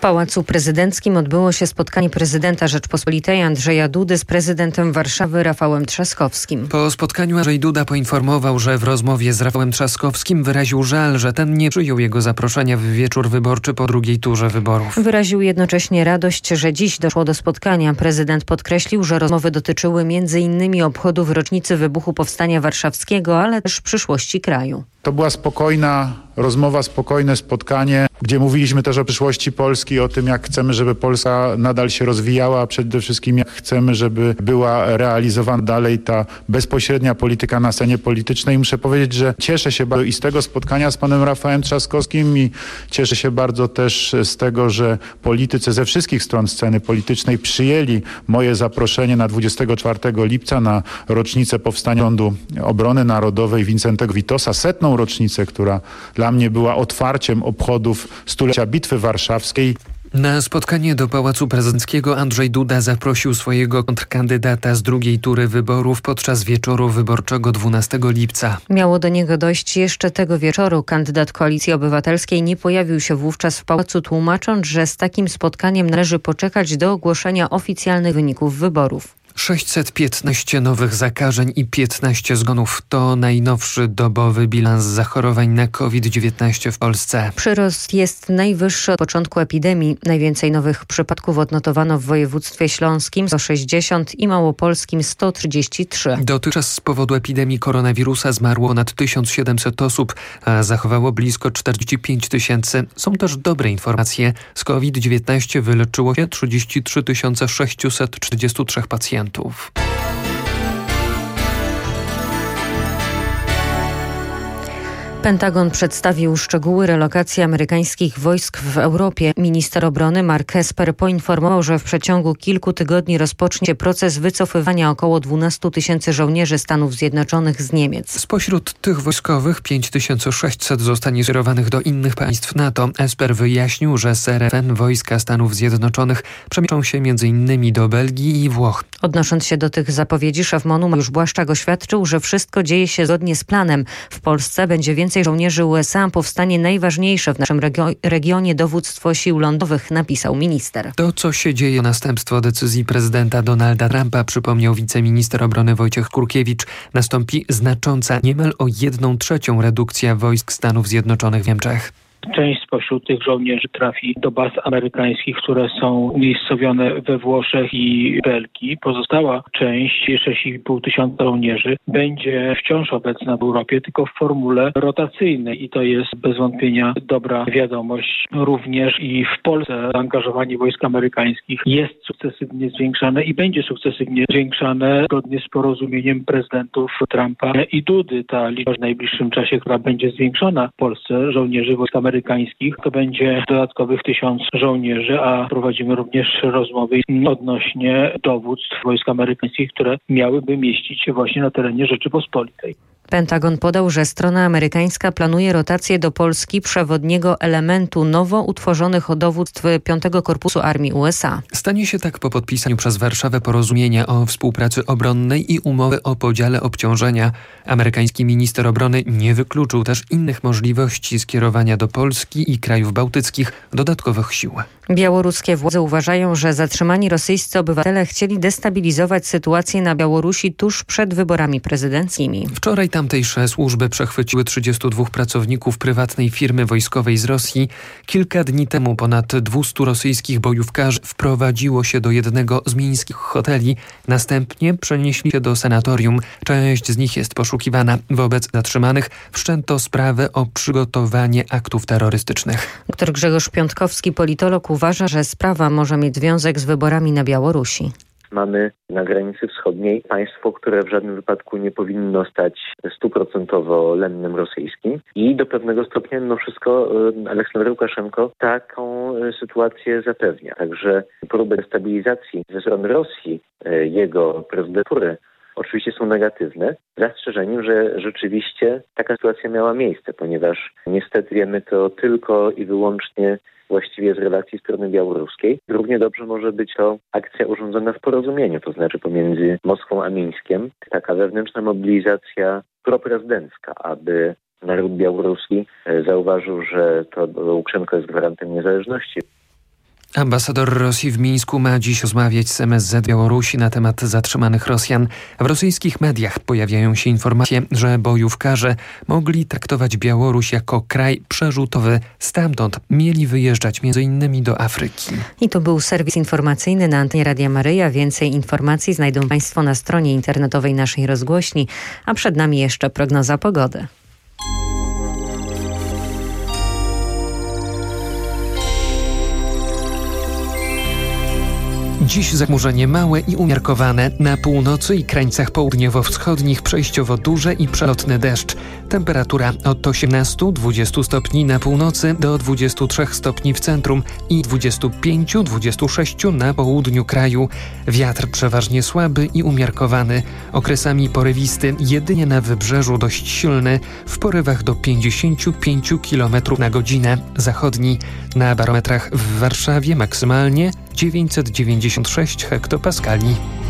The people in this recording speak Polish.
Pałacu Prezydenckim odbyło się spotkanie prezydenta Rzeczpospolitej Andrzeja Dudy z prezydentem Warszawy Rafałem Trzaskowskim. Po spotkaniu Andrzej Duda poinformował, że w rozmowie z Rafałem Trzaskowskim wyraził żal, że ten nie przyjął jego zaproszenia w wieczór wyborczy po drugiej turze wyborów. Wyraził jednocześnie radość, że dziś doszło do spotkania. Prezydent podkreślił, że rozmowy dotyczyły m.in. obchodów rocznicy wybuchu Powstania Warszawskiego, ale też przyszłości kraju. To była spokojna rozmowa, spokojne spotkanie, gdzie mówiliśmy też o przyszłości Polski, o tym, jak chcemy, żeby Polska nadal się rozwijała, a przede wszystkim jak chcemy, żeby była realizowana dalej ta bezpośrednia polityka na scenie politycznej. Muszę powiedzieć, że cieszę się bardzo i z tego spotkania z panem Rafałem Trzaskowskim i cieszę się bardzo też z tego, że politycy ze wszystkich stron sceny politycznej przyjęli moje zaproszenie na 24 lipca na rocznicę powstania Rządu Obrony Narodowej Wincentego Witosa, 100. rocznicę, która dla mnie była otwarciem obchodów stulecia Bitwy Warszawskiej. Na spotkanie do Pałacu Prezydenckiego Andrzej Duda zaprosił swojego kontrkandydata z drugiej tury wyborów podczas wieczoru wyborczego 12 lipca. Miało do niego dojść jeszcze tego wieczoru. Kandydat Koalicji Obywatelskiej nie pojawił się wówczas w pałacu, tłumacząc, że z takim spotkaniem należy poczekać do ogłoszenia oficjalnych wyników wyborów. 615 nowych zakażeń i 15 zgonów to najnowszy dobowy bilans zachorowań na COVID-19 w Polsce. Przyrost jest najwyższy od początku epidemii. Najwięcej nowych przypadków odnotowano w województwie śląskim 160 i małopolskim 133. Dotychczas z powodu epidemii koronawirusa zmarło ponad 1700 osób, a zachowało blisko 45 000. Są też dobre informacje. Z COVID-19 wyleczyło się 33 643 pacjentów. Pentagon przedstawił szczegóły relokacji amerykańskich wojsk w Europie. Minister obrony Mark Esper poinformował, że w przeciągu kilku tygodni rozpocznie się proces wycofywania około 12 000 żołnierzy Stanów Zjednoczonych z Niemiec. Spośród tych wojskowych 5600 zostanie skierowanych do innych państw NATO. Esper wyjaśnił, że z RFN wojska Stanów Zjednoczonych przemieszczą się m.in. do Belgii i Włoch. Odnosząc się do tych zapowiedzi, szef MON-u Mariusz Błaszczak oświadczył, że wszystko dzieje się zgodnie z planem. W Polsce będzie więcej żołnierzy USA, powstanie najważniejsze w naszym regionie dowództwo sił lądowych, napisał minister. To, co się dzieje, następstwo decyzji prezydenta Donalda Trumpa, przypomniał wiceminister obrony Wojciech Kurkiewicz. Nastąpi znacząca, niemal o 1/3 redukcja wojsk Stanów Zjednoczonych w Niemczech. Część spośród tych żołnierzy trafi do baz amerykańskich, które są umiejscowione we Włoszech i Belgii. Pozostała część, 6,5 tysiąca żołnierzy, będzie wciąż obecna w Europie, tylko w formule rotacyjnej i to jest bez wątpienia dobra wiadomość. Również i w Polsce zaangażowanie wojsk amerykańskich jest sukcesywnie zwiększane i będzie sukcesywnie zwiększane zgodnie z porozumieniem prezydentów Trumpa i Dudy. Ta liczba w najbliższym czasie, która będzie zwiększona w Polsce żołnierzy wojsk amerykańskich, to będzie dodatkowych 1000 żołnierzy, a prowadzimy również rozmowy odnośnie dowództw wojsk amerykańskich, które miałyby mieścić się właśnie na terenie Rzeczypospolitej. Pentagon podał, że strona amerykańska planuje rotację do Polski przewodniego elementu nowo utworzonych dowództw 5 Korpusu Armii USA. Stanie się tak po podpisaniu przez Warszawę porozumienia o współpracy obronnej i umowy o podziale obciążenia. Amerykański minister obrony nie wykluczył też innych możliwości skierowania do Polski i krajów bałtyckich dodatkowych sił. Białoruskie władze uważają, że zatrzymani rosyjscy obywatele chcieli destabilizować sytuację na Białorusi tuż przed wyborami prezydenckimi. Wczoraj tamtejsze służby przechwyciły 32 pracowników prywatnej firmy wojskowej z Rosji. Kilka dni temu ponad 200 rosyjskich bojówkarzy wprowadziło się do jednego z mińskich hoteli. Następnie przenieśli się do sanatorium. Część z nich jest poszukiwana. Wobec zatrzymanych wszczęto sprawę o przygotowanie aktów terrorystycznych. Dr Grzegorz Piątkowski, politolog, uważa, że sprawa może mieć związek z wyborami na Białorusi. Mamy na granicy wschodniej państwo, które w żadnym wypadku nie powinno stać 100% lennem rosyjskim i do pewnego stopnia mimo wszystko Aleksander Łukaszenko taką sytuację zapewnia. Także próby destabilizacji ze strony Rosji jego prezydentury oczywiście są negatywne, z zastrzeżeniem, że rzeczywiście taka sytuacja miała miejsce, ponieważ niestety wiemy to tylko i wyłącznie właściwie z relacji strony białoruskiej. Równie dobrze może być to akcja urządzona w porozumieniu, to znaczy pomiędzy Moskwą a Mińskiem. Taka wewnętrzna mobilizacja proprezydencka, aby naród białoruski zauważył, że to Łukaszenko jest gwarantem niezależności. Ambasador Rosji w Mińsku ma dziś rozmawiać z MSZ Białorusi na temat zatrzymanych Rosjan. W rosyjskich mediach pojawiają się informacje, że bojówkarze mogli traktować Białoruś jako kraj przerzutowy. Stamtąd mieli wyjeżdżać m.in. do Afryki. I to był serwis informacyjny na antenie Radia Maryja. Więcej informacji znajdą Państwo na stronie internetowej naszej rozgłośni, a przed nami jeszcze prognoza pogody. Dziś zachmurzenie małe i umiarkowane. Na północy i krańcach południowo-wschodnich przejściowo duży i przelotny deszcz. Temperatura od 18-20 stopni na północy do 23 stopni w centrum i 25-26 na południu kraju. Wiatr przeważnie słaby i umiarkowany. Okresami porywisty, jedynie na wybrzeżu dość silny, w porywach do 55 km na godzinę. Zachodni. Na barometrach w Warszawie maksymalnie 996 hektopaskali.